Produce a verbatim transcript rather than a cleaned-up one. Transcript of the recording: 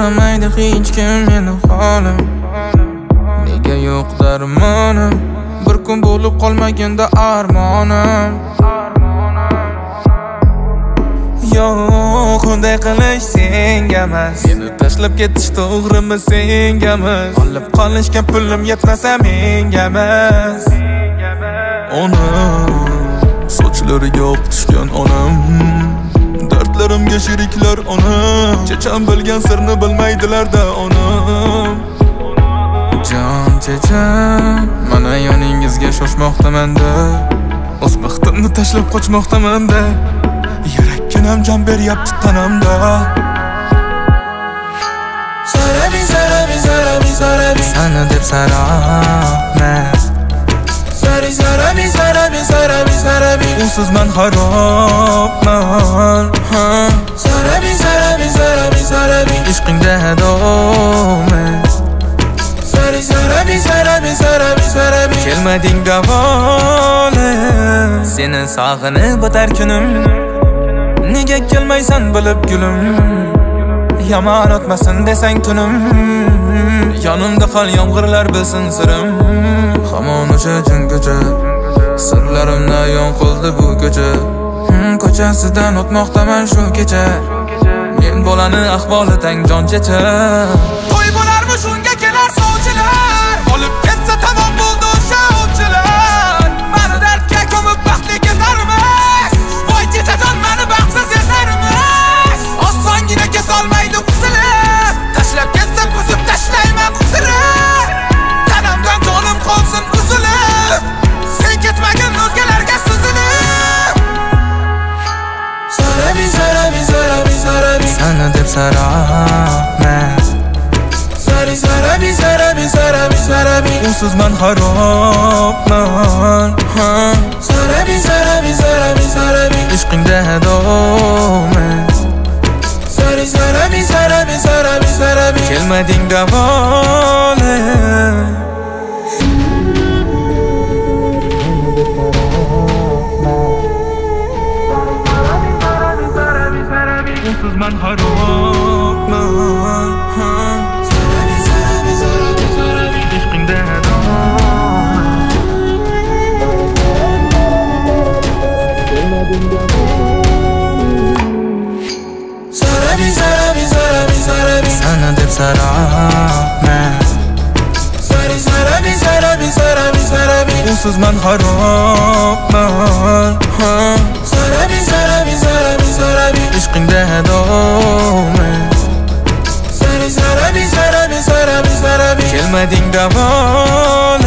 Anlamaydi hech kim meni holim, nega yo'q darmonim, bir kun bo'lib qolmaganda armonim. Yo'q, unday qilish senga emas, meni tashlab ketish to'g'rimi senga emas, qolib qolishga pulim yetmasa menga emas. Onam, sochlariga oq tushgan onam, dardlarimga sheriklar onam, checham bilgan sirni bilmaydilar-da onam. Jon checham, mana yoningizga shoshmoqdaman-da, o'z baxtimni tashlab qochmoqdaman-da, yurakkanam jon beryapti tanamda. Sarabi, sarabi, sarabi, sarabi, sana deb sarabman. Sari, sarabi, sarabi, sarabi, sarabi, usiz man harobman. Sarabi, sarabi, sarabi, sarabi, ishqingda do'men. Sari, sarabi, sarabi, sarabi, sarabi, kelmading davola. Seni sog'inib o'tar kunim, nega kelmaysan bilib gulim, yomon o'tmasin desang tunim, yonimda qol yomg'irlar bilsin sirim. Hamon o'sha jingo'cha, sirlarimni ayon qildi bu ko'cha, ko'chasidan o'tmoqdaman shu kecha, men bolani ahvoli tang jon checha. To'y bo'larmi shunga kelar sovchilar, olib ketsa tamom bo'ldi o'sha ovchilar. Mani dardga ko'mib baxtli ketarmiz, voy chechajon mani baxtsiz etarmiz. Osongina ketolmaydi qutulib, tashlab ketsa buzib tashlayman qutirib. Tanamdan jonim qolsin uzilib, sen ketmagin o'zgalarga suzilib. Sarabi, sarabi, sarabi, sarabi, sana deb sarabman. Sari, sarabi, sarabi, sarabi, sarabi, usiz man harobman. Sarabi, sarabi, sarabi, sarabi, ishqingda do'men. Sari, sarabi, sarabi, sarabi, sarabi, kelmading davola. Usiz man harobman. Sarabi, sarabi, sarabi, sarabi, ishqingda do'men. Sarabi, sarabi, sarabi, sarabi, sana deb sarabman. Sari, sarabi, sarabi, sarabi, sarabi, usiz man harobman. Sarabi, sarabi, sarabi, sarabi, ishqingda do'men. Sari, sarabi, sarabi, sarabi, sarabi, kelmading davola.